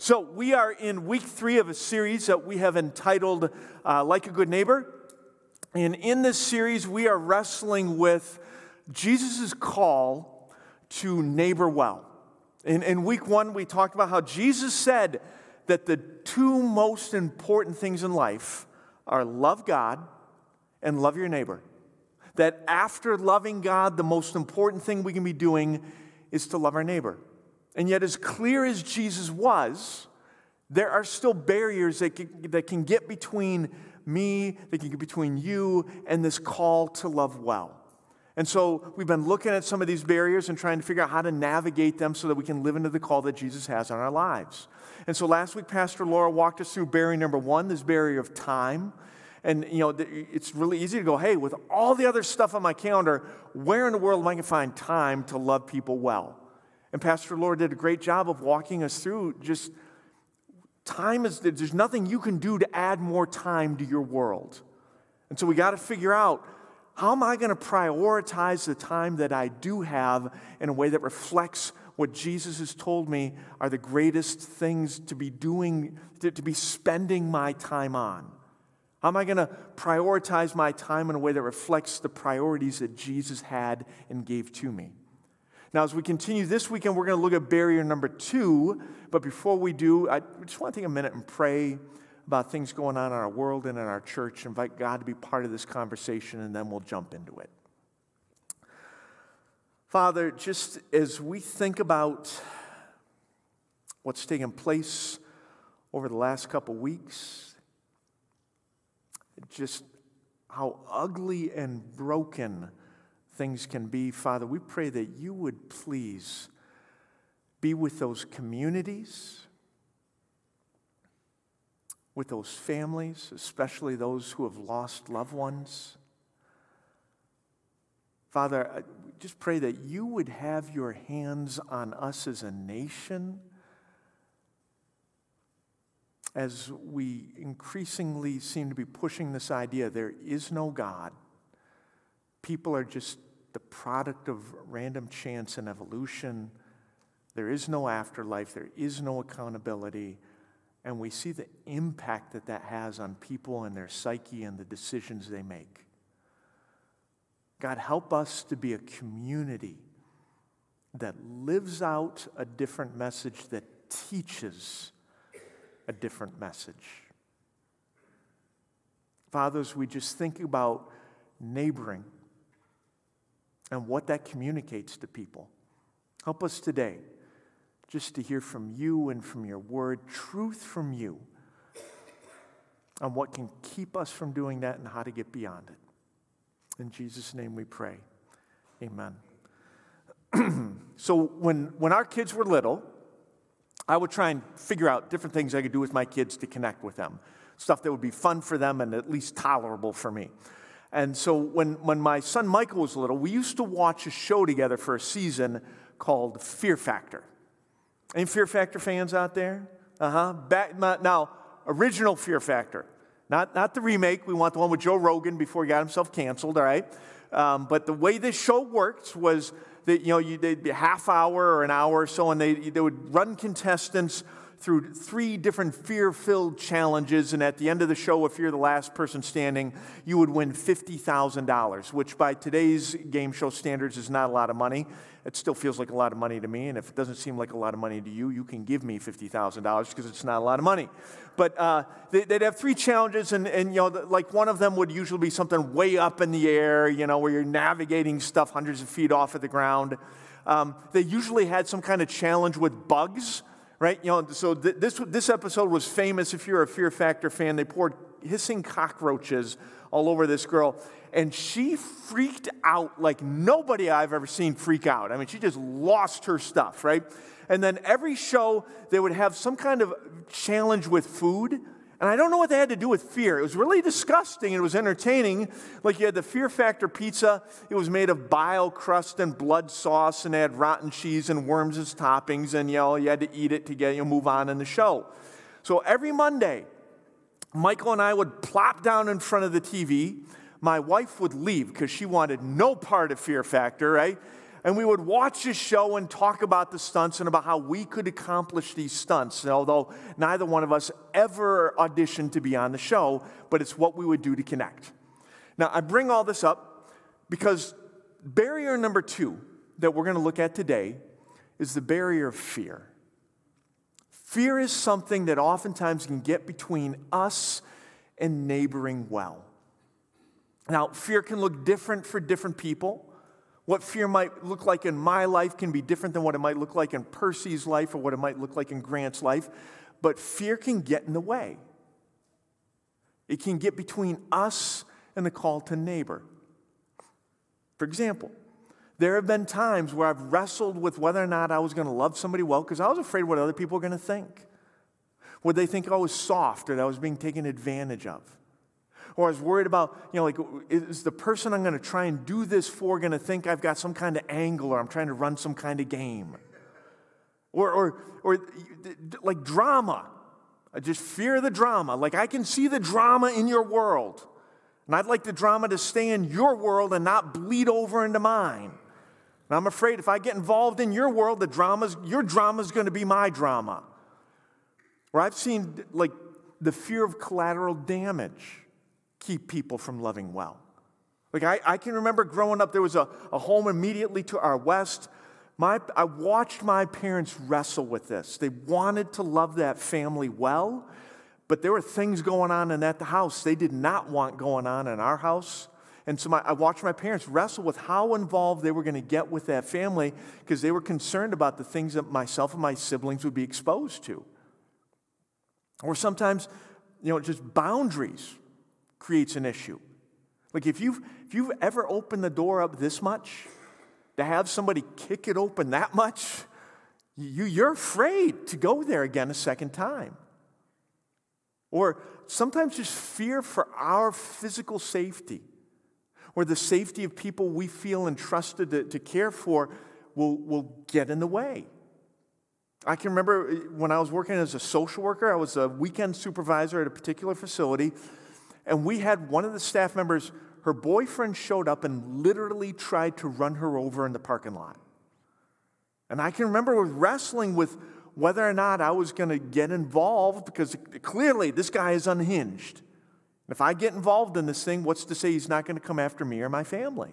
So we are in week 3 of a series that we have entitled Like a Good Neighbor. And in this series, we are wrestling with Jesus' call to neighbor well. In week 1, we talked about how Jesus said that the 2 most important things in life are love God and love your neighbor. That after loving God, the most important thing we can be doing is to love our neighbor. And yet, as clear as Jesus was, there are still barriers that can get between me, that can get between you, and this call to love well. And so we've been looking at some of these barriers and trying to figure out how to navigate them so that we can live into the call that Jesus has on our lives. And so last week, Pastor Laura walked us through barrier number 1, this barrier of time. And, you know, it's really easy to go, hey, with all the other stuff on my calendar, where in the world am I going to find time to love people well? And Pastor Laura did a great job of walking us through just there's nothing you can do to add more time to your world. And so we got to figure out, how am I going to prioritize the time that I do have in a way that reflects what Jesus has told me are the greatest things to be doing, to be spending my time on? How am I going to prioritize my time in a way that reflects the priorities that Jesus had and gave to me? Now, as we continue this weekend, we're going to look at barrier number 2. But before we do, I just want to take a minute and pray about things going on in our world and in our church. Invite God to be part of this conversation, and then we'll jump into it. Father, just as we think about what's taken place over the last couple weeks, just how ugly and broken things can be, Father, we pray that you would please be with those communities, with those families, especially those who have lost loved ones. Father, I just pray that you would have your hands on us as a nation as we increasingly seem to be pushing this idea there is no God. People are just the product of random chance and evolution. There is no afterlife. There is no accountability. And we see the impact that has on people and their psyche and the decisions they make. God, help us to be a community that lives out a different message, that teaches a different message. Fathers, we just think about neighboring and what that communicates to people. Help us today just to hear from you and from your word, truth from you, on what can keep us from doing that and how to get beyond it. In Jesus' name we pray. Amen. So when our kids were little, I would try and figure out different things I could do with my kids to connect with them, stuff that would be fun for them and at least tolerable for me. And so when my son Michael was little, we used to watch a show together for a season called Fear Factor. Any Fear Factor fans out there? Now, original Fear Factor. Not the remake. We want the one with Joe Rogan before he got himself canceled, all right? But the way this show worked was that, they'd be a half hour or an hour or so, and they would run contestants through 3 different fear-filled challenges, and at the end of the show, if you're the last person standing, you would win $50,000, which by today's game show standards is not a lot of money. It still feels like a lot of money to me, and if it doesn't seem like a lot of money to you, you can give me $50,000 because it's not a lot of money. But they'd have 3 challenges, and like one of them would usually be something way up in the air, where you're navigating stuff hundreds of feet off of the ground. They usually had some kind of challenge with bugs. Right? So this episode was famous. If you're a Fear Factor fan, they poured hissing cockroaches all over this girl, and she freaked out like nobody I've ever seen freak out. I mean, she just lost her stuff, right? And then every show, they would have some kind of challenge with food. And I don't know what they had to do with fear. It was really disgusting. It was entertaining. Like you had the Fear Factor pizza. It was made of bile crust and blood sauce, and they had rotten cheese and worms as toppings. And you had to eat it to get move on in the show. So every Monday, Michael and I would plop down in front of the TV. My wife would leave because she wanted no part of Fear Factor, right? And we would watch this show and talk about the stunts and about how we could accomplish these stunts, although neither one of us ever auditioned to be on the show, but it's what we would do to connect. Now, I bring all this up because barrier number 2 that we're going to look at today is the barrier of fear. Fear is something that oftentimes can get between us and neighboring well. Now, fear can look different for different people. What fear might look like in my life can be different than what it might look like in Percy's life or what it might look like in Grant's life. But fear can get in the way. It can get between us and the call to neighbor. For example, there have been times where I've wrestled with whether or not I was going to love somebody well because I was afraid what other people were going to think. Would they think I was soft or that I was being taken advantage of? Or I was worried about, is the person I'm going to try and do this for going to think I've got some kind of angle or I'm trying to run some kind of game? Or like drama. I just fear the drama. Like I can see the drama in your world. And I'd like the drama to stay in your world and not bleed over into mine. And I'm afraid if I get involved in your world, your drama is going to be my drama. Or I've seen the fear of collateral damage keep people from loving well. I can remember growing up, there was a home immediately to our west. I watched my parents wrestle with this. They wanted to love that family well, but there were things going on in that house they did not want going on in our house. And so I watched my parents wrestle with how involved they were going to get with that family because they were concerned about the things that myself and my siblings would be exposed to. Or sometimes, just boundaries creates an issue. Like if you've ever opened the door up this much, to have somebody kick it open that much, you're afraid to go there again a second time. Or sometimes just fear for our physical safety or the safety of people we feel entrusted to care for will get in the way. I can remember when I was working as a social worker, I was a weekend supervisor at a particular facility, and we had one of the staff members, her boyfriend showed up and literally tried to run her over in the parking lot. And I can remember wrestling with whether or not I was going to get involved because clearly this guy is unhinged. If I get involved in this thing, what's to say he's not going to come after me or my family?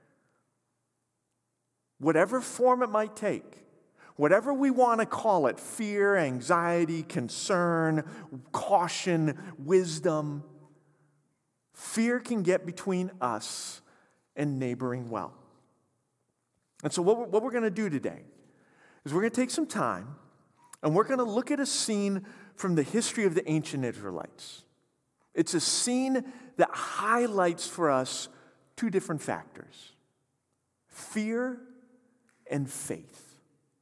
Whatever form it might take, whatever we want to call it, fear, anxiety, concern, caution, wisdom, fear can get between us and neighboring well. And so what we're going to do today is we're going to take some time and we're going to look at a scene from the history of the ancient Israelites. It's a scene that highlights for us two different factors: fear and faith.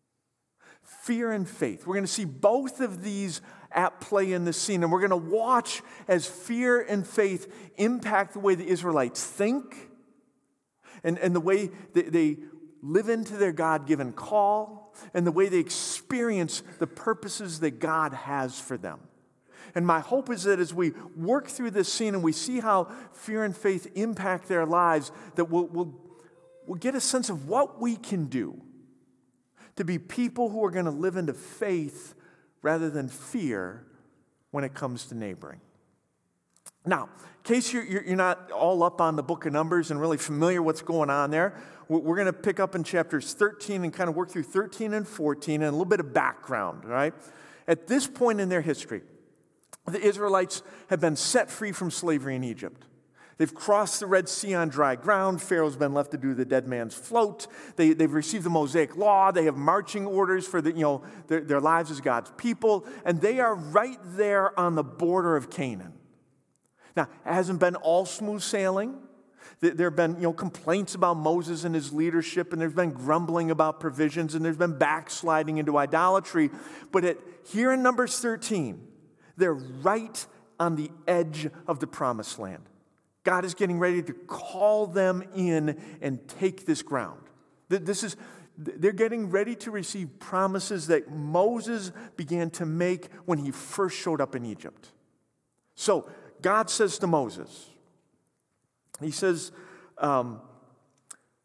Fear and faith. We're going to see both of these at play in this scene, and we're going to watch as fear and faith impact the way the Israelites think and the way they live into their God-given call and the way they experience the purposes that God has for them. And my hope is that as we work through this scene and we see how fear and faith impact their lives, that we'll get a sense of what we can do to be people who are going to live into faith rather than fear when it comes to neighboring. Now, in case you're not all up on the book of Numbers and really familiar what's going on there, we're going to pick up in chapters 13 and kind of work through 13 and 14 and a little bit of background, all right? At this point in their history, the Israelites have been set free from slavery in Egypt. They've crossed the Red Sea on dry ground. Pharaoh's been left to do the dead man's float. They've received the Mosaic Law. They have marching orders for their lives as God's people. And they are right there on the border of Canaan. Now, it hasn't been all smooth sailing. There have been complaints about Moses and his leadership, and there's been grumbling about provisions, and there's been backsliding into idolatry. But here in Numbers 13, they're right on the edge of the promised land. God is getting ready to call them in and take this ground. They're getting ready to receive promises that Moses began to make when he first showed up in Egypt. So God says to Moses, he says,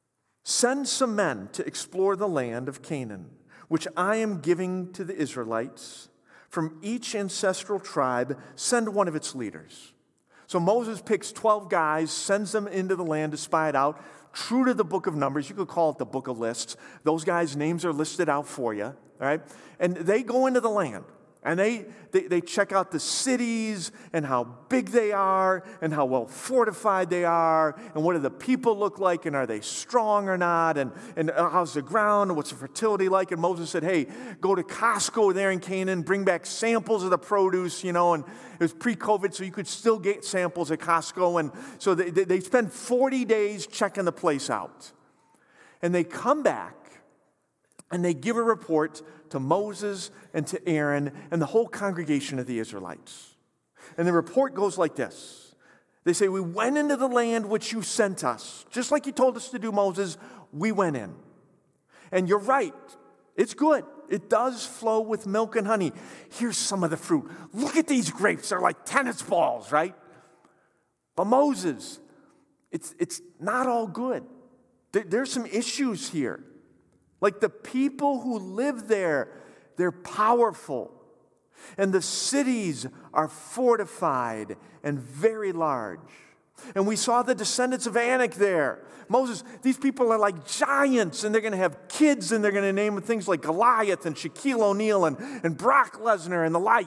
Send some men to explore the land of Canaan, which I am giving to the Israelites. From each ancestral tribe, send one of its leaders. So Moses picks 12 guys, sends them into the land to spy it out. True to the book of Numbers, you could call it the book of lists. Those guys' names are listed out for you, all right? And they go into the land. And they check out the cities and how big they are and how well fortified they are and what do the people look like and are they strong or not and how's the ground and what's the fertility like. And Moses said, hey, go to Costco there in Canaan, bring back samples of the produce, and it was pre-COVID, so you could still get samples at Costco. And so they spend 40 days checking the place out. And they come back and they give a report to Moses and to Aaron and the whole congregation of the Israelites. And the report goes like this. They say, we went into the land which you sent us. Just like you told us to do, Moses, we went in. And you're right. It's good. It does flow with milk and honey. Here's some of the fruit. Look at these grapes. They're like tennis balls, right? But Moses, it's not all good. There's some issues here. Like the people who live there, they're powerful. And the cities are fortified and very large. And we saw the descendants of Anak there. Moses, these people are like giants, and they're going to have kids, and they're going to name them things like Goliath and Shaquille O'Neal and Brock Lesnar and the like.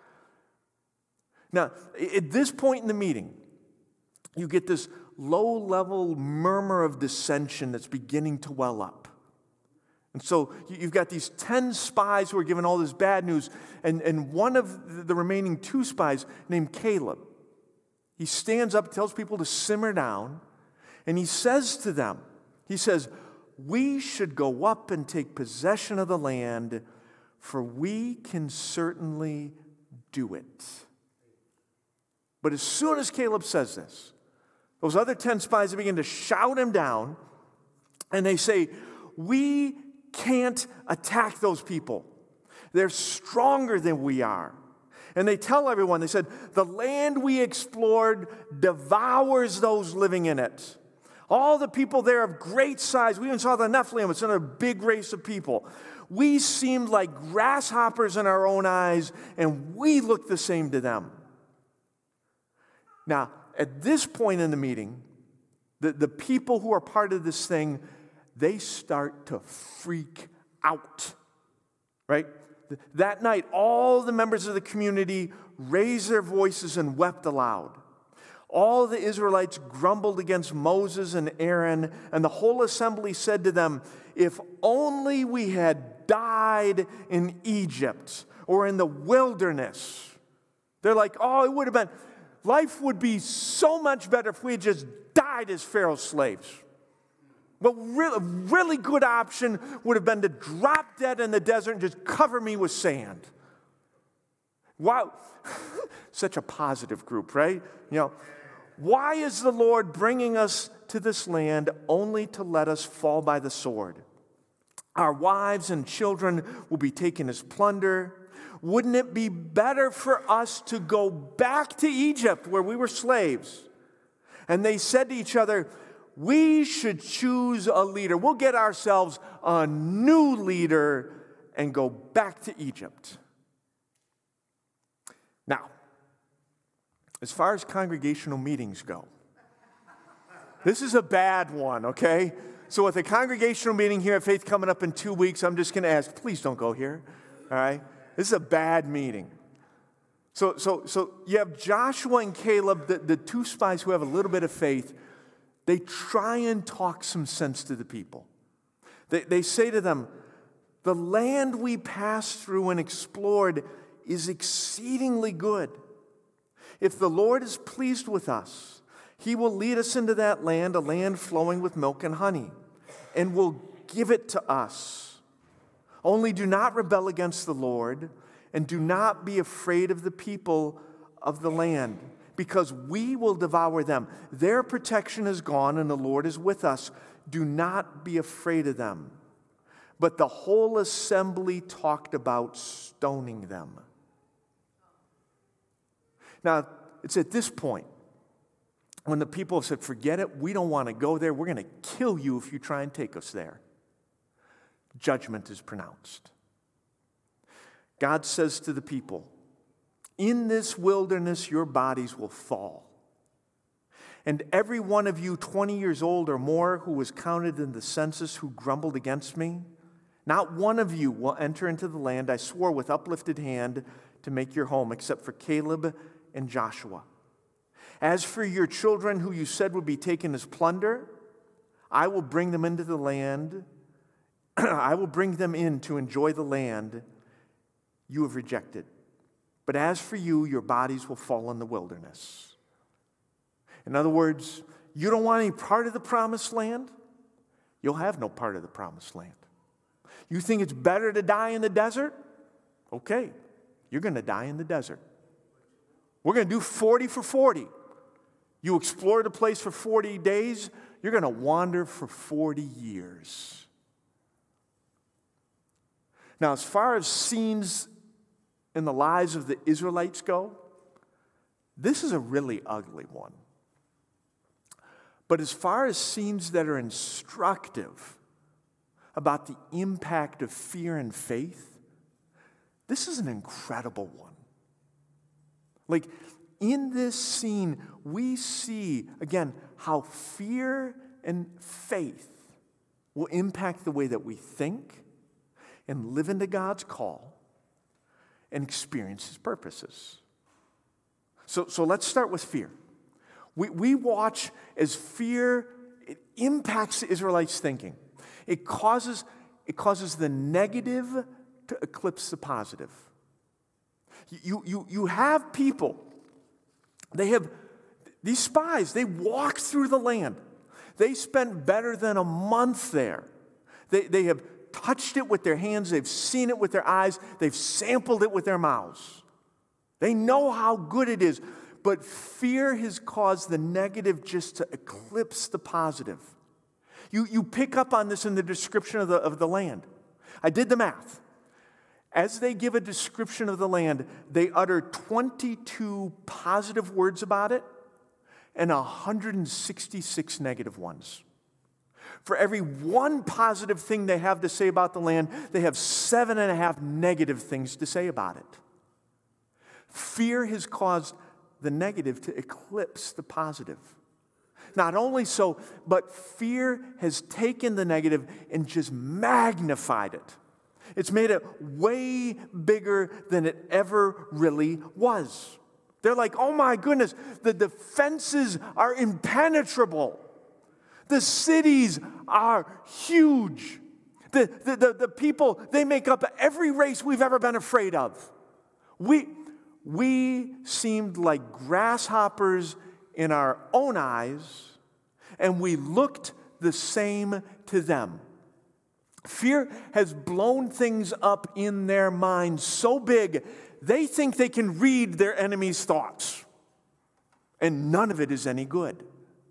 Now, at this point in the meeting, you get this low-level murmur of dissension that's beginning to well up. And so you've got these 10 spies who are given all this bad news, and one of the remaining 2 spies named Caleb, he stands up, tells people to simmer down, and he says to them, we should go up and take possession of the land, for we can certainly do it. But as soon as Caleb says this, those other 10 spies begin to shout him down, and they say, we can't attack those people. They're stronger than we are. And they tell everyone, they said, the land we explored devours those living in it. All the people there of great size. We even saw the Nephilim. It's another big race of people. We seemed like grasshoppers in our own eyes, and we looked the same to them. Now, at this point in the meeting, the people who are part of this thing, they start to freak out, right? That night, all the members of the community raised their voices and wept aloud. All the Israelites grumbled against Moses and Aaron, and the whole assembly said to them, if only we had died in Egypt or in the wilderness. They're like, life would be so much better if we had just died as Pharaoh's slaves. But a really good option would have been to drop dead in the desert and just cover me with sand. Wow. Such a positive group, right? Why is the Lord bringing us to this land only to let us fall by the sword? Our wives and children will be taken as plunder. Wouldn't it be better for us to go back to Egypt where we were slaves? And they said to each other, we should choose a leader. We'll get ourselves a new leader and go back to Egypt. Now, as far as congregational meetings go, this is a bad one, okay? So with a congregational meeting here at Faith coming up in 2 weeks, I'm just going to ask, please don't go here, all right? This is a bad meeting. So you have Joshua and Caleb, the 2 spies who have a little bit of faith. They try and talk some sense to the people. They say to them, the land we passed through and explored is exceedingly good. If the Lord is pleased with us, He will lead us into that land, a land flowing with milk and honey, and will give it to us. Only do not rebel against the Lord, and do not be afraid of the people of the land, because we will devour them. Their protection is gone, and the Lord is with us. Do not be afraid of them. But the whole assembly talked about stoning them. Now, it's at this point when the people have said, forget it, we don't want to go there, we're going to kill you if you try and take us there, judgment is pronounced. God says to the people, in this wilderness your bodies will fall. And every one of you 20 years old or more who was counted in the census who grumbled against me, not one of you will enter into the land I swore with uplifted hand to make your home, except for Caleb and Joshua. As for your children who you said would be taken as plunder, I will bring them into the land. I will bring them in to enjoy the land you have rejected. But as for you, your bodies will fall in the wilderness. In other words, you don't want any part of the promised land? You'll have no part of the promised land. You think it's better to die in the desert? Okay, you're going to die in the desert. We're going to do 40 for 40. You explore the place for 40 days, you're going to wander for 40 years. Now, as far as scenes in the lives of the Israelites go, this is a really ugly one. But as far as scenes that are instructive about the impact of fear and faith, this is an incredible one. Like, in this scene, we see, again, how fear and faith will impact the way that we think and live into God's call and experience His purposes. So let's start with fear. We watch as fear, it impacts the Israelites' thinking. It causes the negative to eclipse the positive. You have people, they have these spies, they walk through the land. They spent better than a month there. They have touched it with their hands, they've seen it with their eyes, they've sampled it with their mouths. They know how good it is, but fear has caused the negative just to eclipse the positive. You pick up on this in the description of the land. I did the math. As they give a description of the land, they utter 22 positive words about it and 166 negative ones. For every one positive thing they have to say about the land, they have 7.5 negative things to say about it. Fear has caused the negative to eclipse the positive. Not only so, but fear has taken the negative and just magnified it. It's made it way bigger than it ever really was. They're like, oh my goodness, the defenses are impenetrable. The cities are huge. The people, they make up every race we've ever been afraid of. We seemed like grasshoppers in our own eyes, and we looked the same to them. Fear has blown things up in their minds so big, they think they can read their enemy's thoughts. And none of it is any good.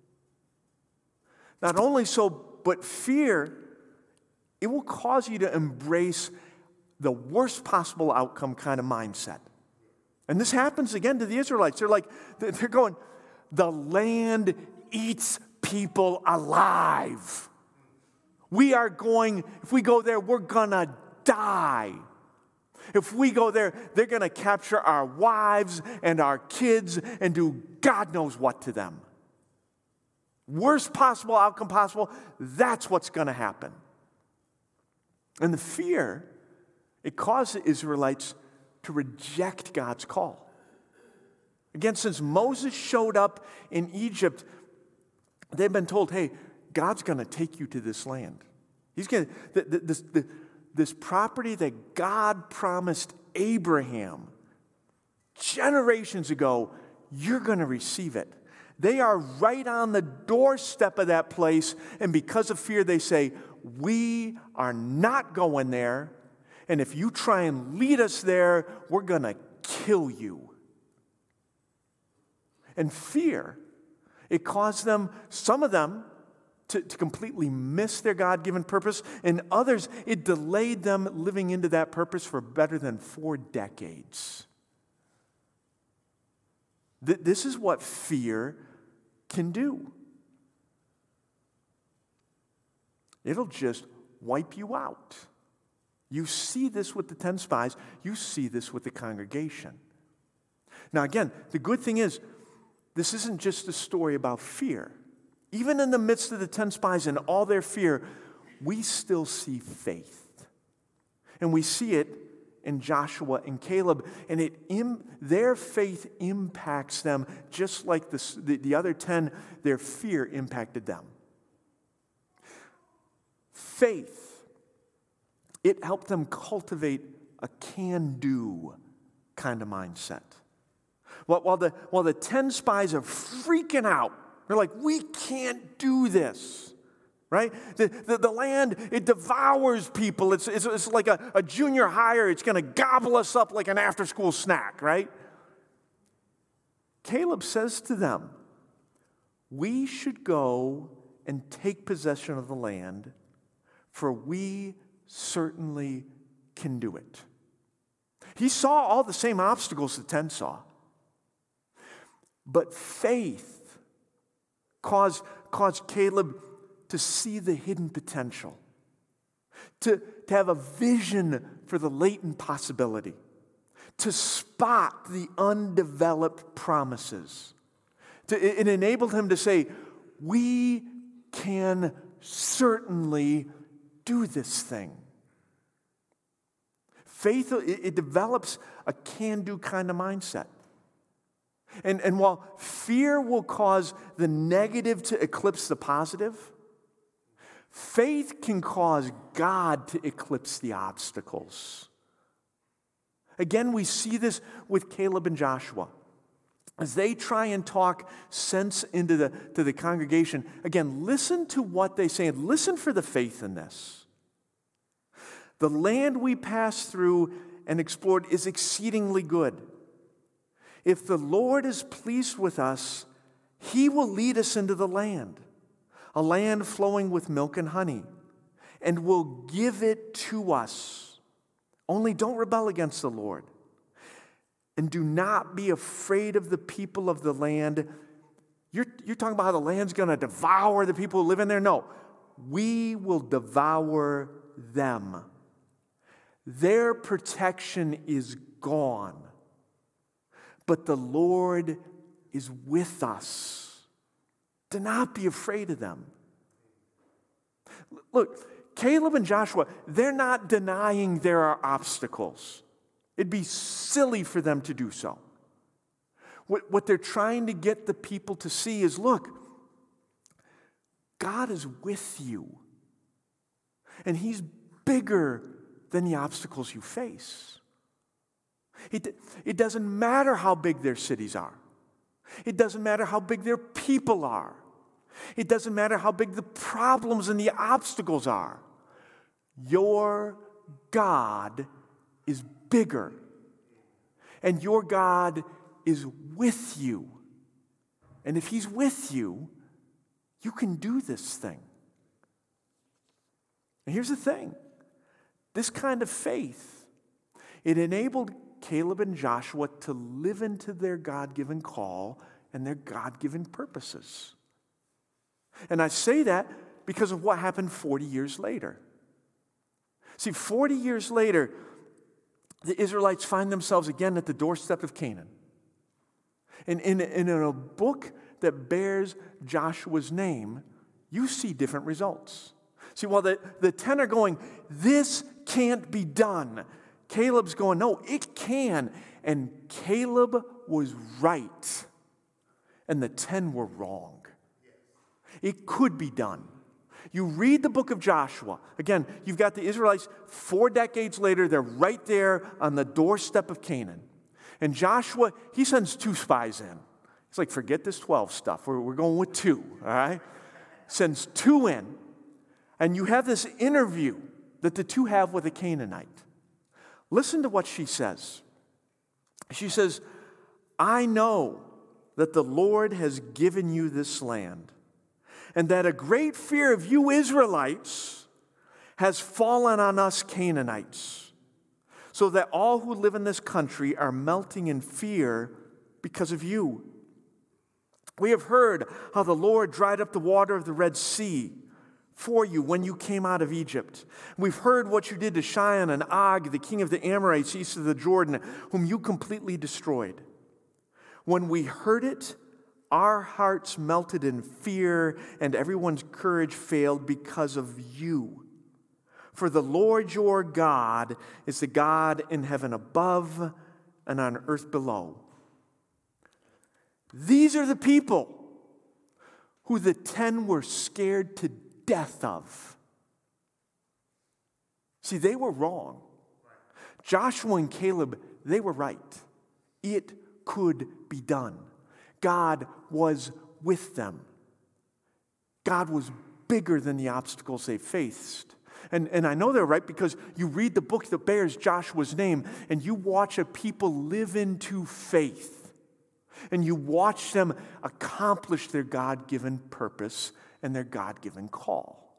Not only so, but fear, it will cause you to embrace the worst possible outcome kind of mindset. And this happens again to the Israelites. They're going, the land eats people alive. We are going, if we go there, we're going to die. If we go there, they're going to capture our wives and our kids and do God knows what to them. Worst possible outcome possible, that's what's going to happen. And the fear, it caused the Israelites to reject God's call. Again, since Moses showed up in Egypt, they've been told, hey, God's going to take you to this land. He's going to, this property that God promised Abraham generations ago, you're going to receive it. They are right on the doorstep of that place, and because of fear, they say, we are not going there, and if you try and lead us there, we're going to kill you. And fear, it caused them, some of them, to completely miss their God-given purpose, and others, it delayed them living into that purpose for better than 4 decades. This is what fear can do. It'll just wipe you out. You see this with the 10 spies. You see this with the congregation. Now again, the good thing is, this isn't just a story about fear. Even in the midst of the 10 spies and all their fear, we still see faith. And we see it in Joshua and Caleb, and their faith impacts them just like the other 10, their fear impacted them. Faith, it helped them cultivate a can-do kind of mindset. While the 10 spies are freaking out, they're like, we can't do this, right? The land, it devours people. It's like a junior hire. It's going to gobble us up like an after-school snack, right? Caleb says to them, we should go and take possession of the land, for we certainly can do it. He saw all the same obstacles the 10 saw. But faith caused Caleb to see the hidden potential, to have a vision for the latent possibility, to spot the undeveloped promises. It enabled him to say, we can certainly do this thing. Faith, it develops a can-do kind of mindset. And while fear will cause the negative to eclipse the positive, faith can cause God to eclipse the obstacles. Again, we see this with Caleb and Joshua. As they try and talk sense into the congregation, again, listen to what they say and listen for the faith in this. The land we passed through and explored is exceedingly good. If the Lord is pleased with us, He will lead us into the land, a land flowing with milk and honey, and will give it to us. Only don't rebel against the Lord. And do not be afraid of the people of the land. You're talking about how the land's going to devour the people who live in there? No, we will devour them. Their protection is gone. But the Lord is with us. Do not be afraid of them. Look, Caleb and Joshua, they're not denying there are obstacles. It'd be silly for them to do so. What they're trying to get the people to see is, look, God is with you. And He's bigger than the obstacles you face. It doesn't matter how big their cities are. It doesn't matter how big their people are. It doesn't matter how big the problems and the obstacles are. Your God is bigger. And your God is with you. And if He's with you, you can do this thing. And here's the thing. This kind of faith, it enabled Caleb and Joshua to live into their God-given call and their God-given purposes. And I say that because of what happened 40 years later. See, 40 years later, the Israelites find themselves again at the doorstep of Canaan. And in a book that bears Joshua's name, you see different results. See, while the 10 are going, this can't be done, Caleb's going, no, it can. And Caleb was right. And the 10 were wrong. It could be done. You read the book of Joshua. Again, you've got the Israelites 4 decades later. They're right there on the doorstep of Canaan. And Joshua, he sends 2 spies in. He's like, forget this 12 stuff. We're going with 2, all right? Sends 2 in. And you have this interview that the 2 have with a Canaanite. Listen to what she says. She says, I know that the Lord has given you this land, and that a great fear of you Israelites has fallen on us Canaanites, so that all who live in this country are melting in fear because of you. We have heard how the Lord dried up the water of the Red Sea for you when you came out of Egypt. We've heard what you did to Sihon and Og, the king of the Amorites east of the Jordan, whom you completely destroyed. When we heard it, our hearts melted in fear, and everyone's courage failed because of you. For the Lord your God is the God in heaven above and on earth below. These are the people who the 10 were scared to death of. See, they were wrong. Joshua and Caleb, they were right. It could be done. God was with them. God was bigger than the obstacles they faced. And I know they're right because you read the book that bears Joshua's name and you watch a people live into faith. And you watch them accomplish their God-given purpose and their God-given call.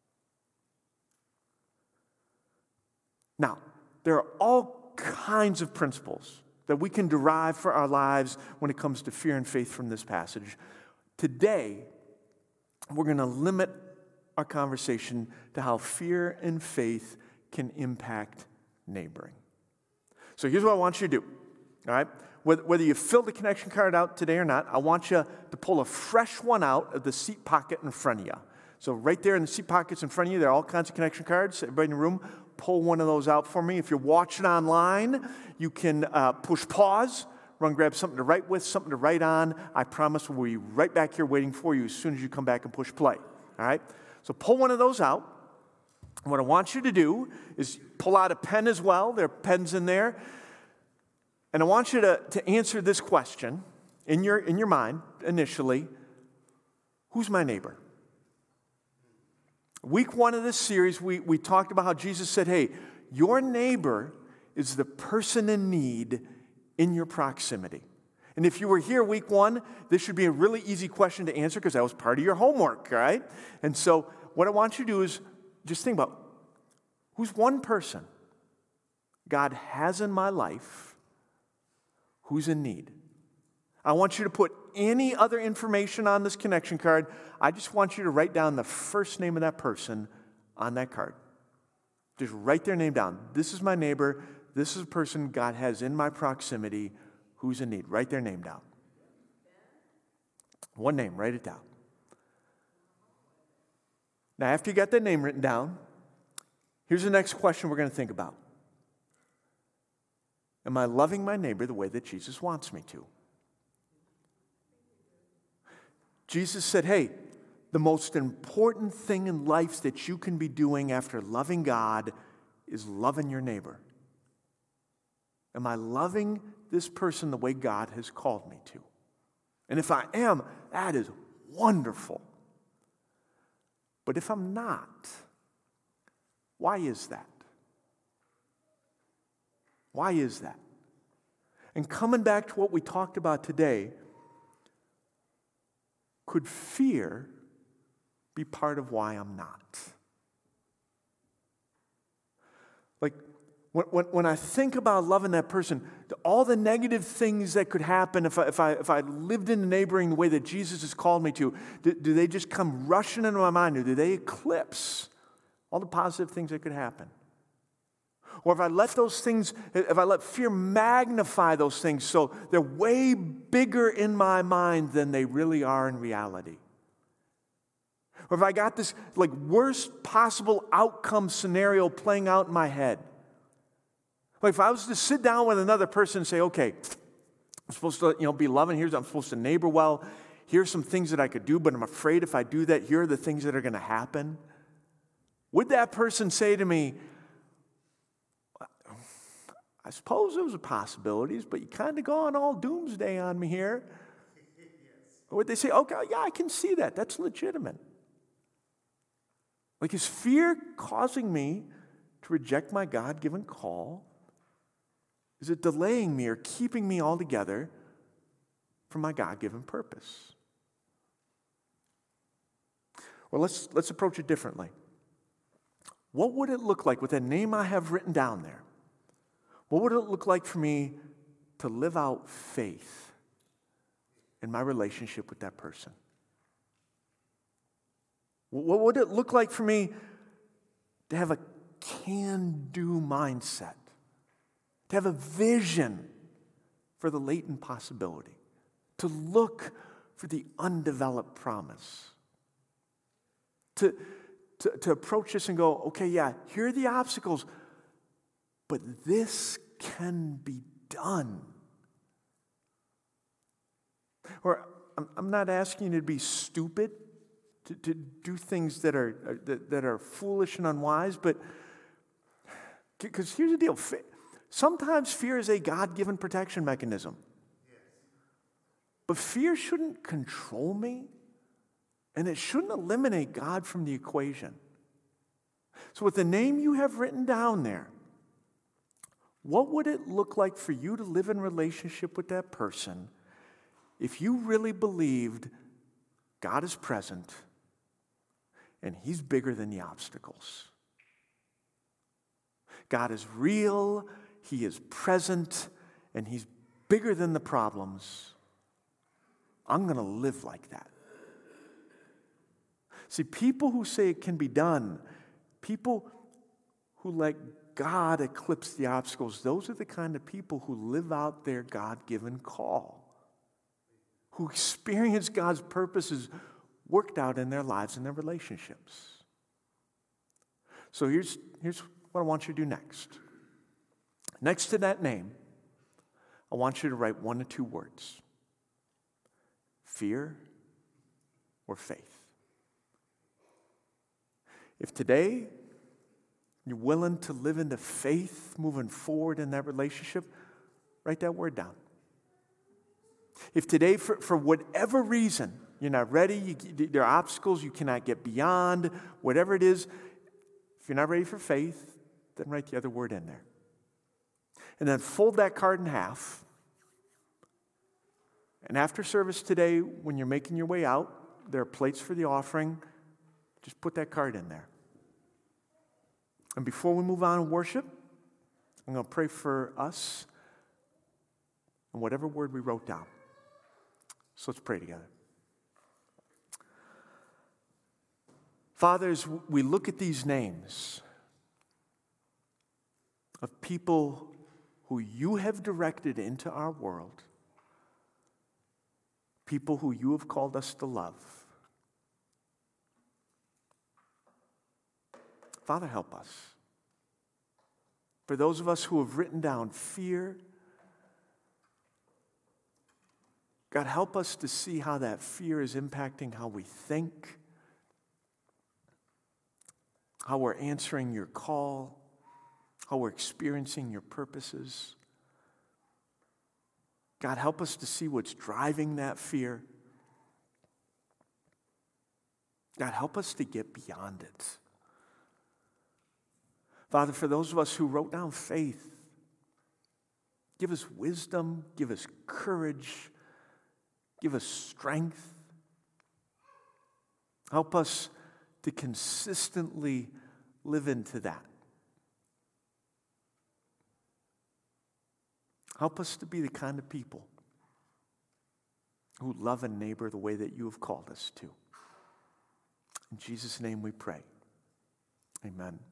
Now, there are all kinds of principles that we can derive for our lives when it comes to fear and faith from this passage. Today, we're going to limit our conversation to how fear and faith can impact neighboring. So here's what I want you to do, all right? Whether you filled the connection card out today or not, I want you to pull a fresh one out of the seat pocket in front of you. So right there in the seat pockets in front of you, there are all kinds of connection cards. Everybody in the room, pull one of those out for me. If you're watching online, you can push pause, run grab something to write with, something to write on. I promise we'll be right back here waiting for you as soon as you come back and push play. All right? So pull one of those out. What I want you to do is pull out a pen as well. There are pens in there. And I want you to answer this question in your mind initially. Who's my neighbor? Week 1 of this series, we talked about how Jesus said, hey, your neighbor is the person in need in your proximity. And if you were here week 1, this should be a really easy question to answer because that was part of your homework, right? And so what I want you to do is just think about who's one person God has in my life who's in need. I want you to put any other information on this connection card. I just want you to write down the first name of that person on that card. Just write their name down. This is my neighbor. This is a person God has in my proximity who's in need. Write their name down. One name, write it down. Now, after you got that name written down, here's the next question we're going to think about. Am I loving my neighbor the way that Jesus wants me to? Jesus said, hey, the most important thing in life that you can be doing after loving God is loving your neighbor. Am I loving this person the way God has called me to? And if I am, that is wonderful. But if I'm not, why is that? Why is that? And coming back to what we talked about today, could fear be part of why I'm not? Like, when I think about loving that person, all the negative things that could happen if I lived in the neighboring the way that Jesus has called me to, do they just come rushing into my mind, or do they eclipse all the positive things that could happen? Or if I let fear magnify those things so they're way bigger in my mind than they really are in reality. Or if I got this worst possible outcome scenario playing out in my head. Like if I was to sit down with another person and say, okay, I'm supposed to be loving, I'm supposed to neighbor well, here's some things that I could do, but I'm afraid if I do that, here are the things that are going to happen. Would that person say to me, I suppose there was a possibilities, but you kind of gone all doomsday on me here. Yes. Or would they say, okay, yeah, I can see that. That's legitimate. Like, is fear causing me to reject my God-given call? Is it delaying me or keeping me altogether from my God-given purpose? Well, let's approach it differently. What would it look like with that name I have written down there? What would it look like for me to live out faith in my relationship with that person? What would it look like for me to have a can-do mindset, to have a vision for the latent possibility, to look for the undeveloped promise, to approach this and go, okay, yeah, here are the obstacles, but this can be done. Or I'm not asking you to be stupid, to do things that are foolish and unwise, but because here's the deal. Sometimes fear is a God-given protection mechanism. But fear shouldn't control me, and it shouldn't eliminate God from the equation. So with the name you have written down there, what would it look like for you to live in relationship with that person if you really believed God is present and He's bigger than the obstacles? God is real, He is present, and He's bigger than the problems. I'm going to live like that. See, people who say it can be done, people who let God eclipse the obstacles, those are the kind of people who live out their God-given call, who experience God's purposes worked out in their lives and their relationships. So here's what I want you to do next. Next to that name, I want you to write 1 to 2 words. Fear or faith. If today you're willing to live into faith moving forward in that relationship, write that word down. If today, for whatever reason, you're not ready, there are obstacles you cannot get beyond, whatever it is, if you're not ready for faith, then write the other word in there. And then fold that card in half. And after service today, when you're making your way out, there are plates for the offering. Just put that card in there. And before we move on in worship, I'm going to pray for us and whatever word we wrote down. So let's pray together. Father, as we look at these names of people who you have directed into our world, people who you have called us to love, Father, help us. For those of us who have written down fear, God, help us to see how that fear is impacting how we think, how we're answering your call, how we're experiencing your purposes. God, help us to see what's driving that fear. God, help us to get beyond it. Father, for those of us who wrote down faith, give us wisdom, give us courage, give us strength. Help us to consistently live into that. Help us to be the kind of people who love a neighbor the way that you have called us to. In Jesus' name we pray. Amen.